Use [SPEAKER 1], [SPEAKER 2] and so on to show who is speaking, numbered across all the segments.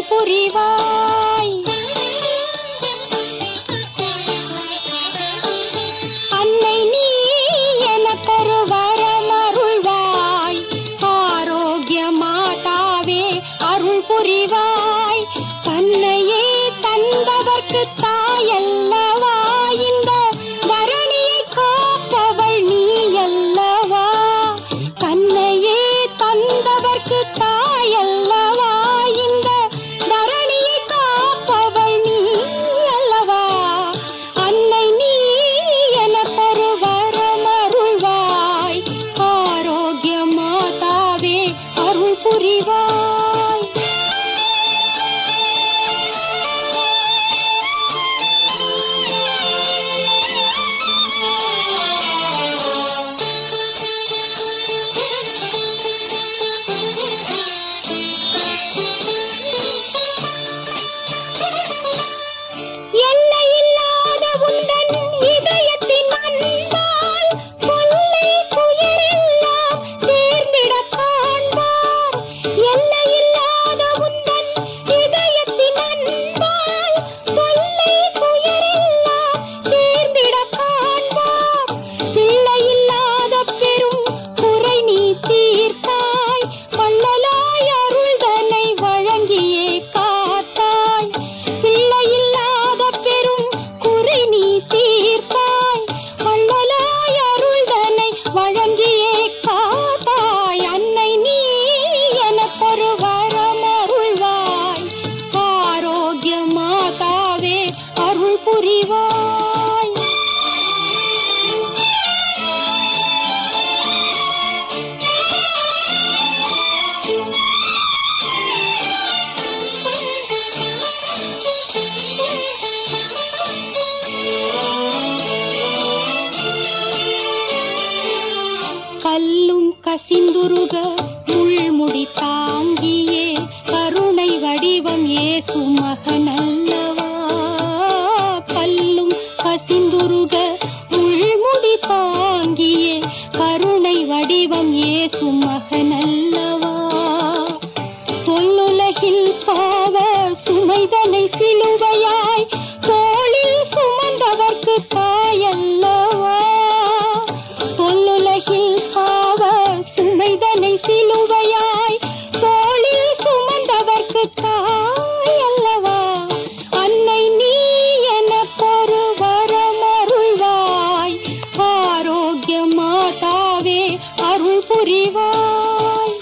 [SPEAKER 1] அருள் புரிவாய். அன்னை நீ எனக்கொரு வரம் அருள்வாய். ஆரோக்கிய மாதாவே அருள் புரிவாய். தன்னையே தந்தவர்க்கு தாயல்லவா, இந்த தரணியை காப்பவள் நீ அல்லவா. தன்னையே தந்தவர்க்கு தாயல்லவா, இந்த தரணியை காப்பவள் நீ அல்லவா. அன்னை நீ எனக்கொரு வரம் அருள்வாய். ஆரோக்கிய மாதாவே அருள் புரிவாய். எல்லையில்லாத உந்தன் இதயத்தின் அன்பால் கொள்ளை துயரெல்லாம் சேர்ந்திட காண்பார். எல்லையில்லாத உந்தன் இதயத்தின் அன்பால் கொள்ளை துயரெல்லாம் சேர்ந்திட காண்பார். பிள்ளையில்லாத பெரும் குறை நீ தீர்த்தாய். வள்ளலாய் அருள்தனை வழங்கியே காத்தாய். பிள்ளையில்லாத பெரும் குறை நீ தீர்த்தாய். வள்ளலாய் அருள்தனை வழங்கியே காத்தாய். அன்னை நீ எனக்கொரு வரம் அருள்வாய். ஆரோக்கிய மாதாவே அருள் புரிவாய். கல்லும் கசிந்துருக முள்முடி தாங்கியே கருணை வடிவம் இயேசு மகனல்லவா. கல்லும் கசிந்துருக முள்முடி தாங்கியே கருணை வடிவம் இயேசு மகனல்லவா. தொல்லுலகில் பாவ சுமைதனை சிலுவையாய் தோளில் சுமந்தவர்க்கு தாயல்லவா. தொல்லுலகில் பாவ சுமைதனை சிலுவையாய் தோளில் சுமந்தவர்க்கு தாயல்லவா. அன்னை நீ எனக்கொரு வரம் அருள்வாய். ஆரோக்கிய மாதாவே அருள் புரிவாய்.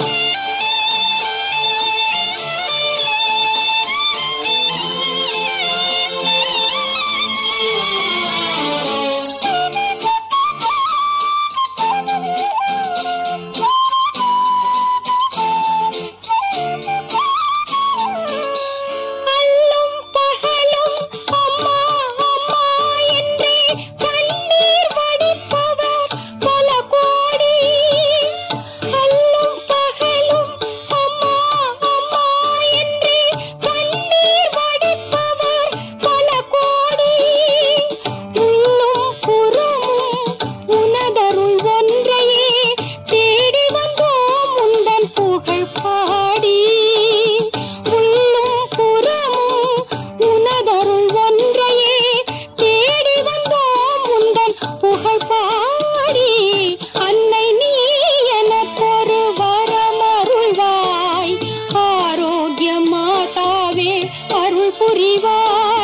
[SPEAKER 1] அருள் புரிவாய்.